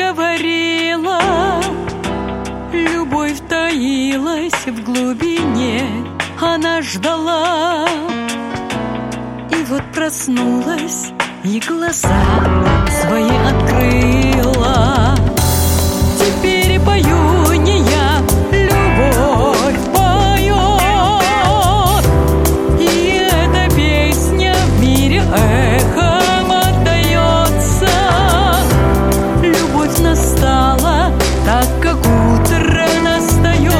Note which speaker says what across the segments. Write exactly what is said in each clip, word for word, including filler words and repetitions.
Speaker 1: говорила, любовь таилась в глубине. Она ждала, и вот проснулась, и глаза свои открыла. Теперь пою не я, любовь поет, и эта песня в мире эхом отдается. Любовь настала, так как утро настает.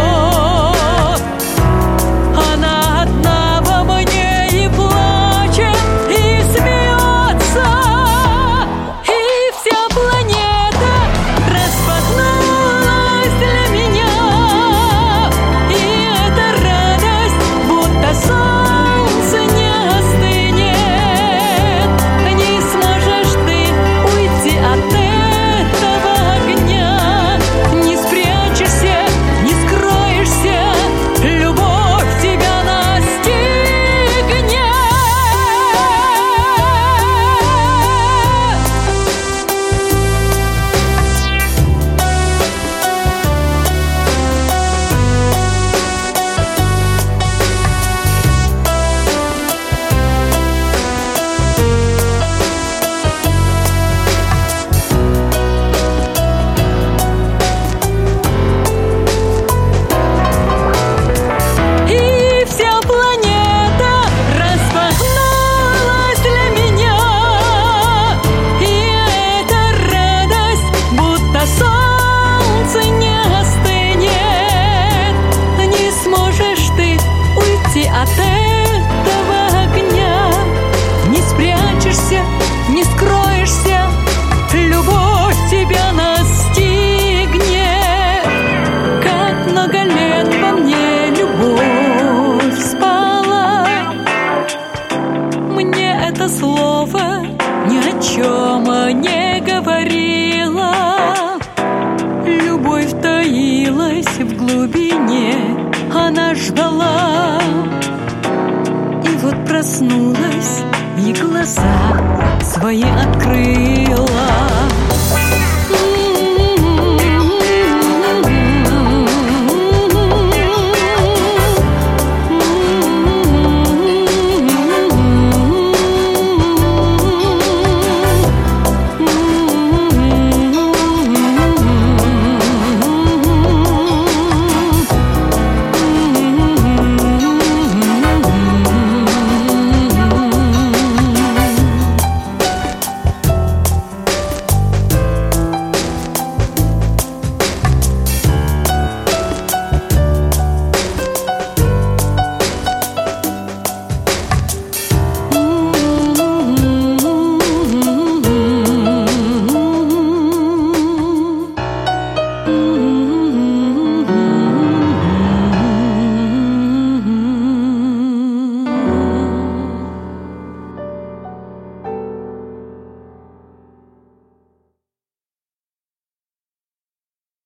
Speaker 1: Она одна во мне и плачет, и смеется, и вся планета распахнулась для меня. И эта радость, будто солнце не остынет. Не сможешь ты уйти от этого огня, не спрячешься, не скроешься, любовь тебя настигнет. И вся планета распахнулась для меня. И эта радость, будто солнце не остынет. Не сможешь ты уйти от этого огня, не спрячешься, не скроешься, любовь тебя настигнет. Как много лет во мне любовь спала, мне это слово ни о чем не говорило. Любовь таилась в глубине, она ждала, и вот проснулась, и глаза свои открыла.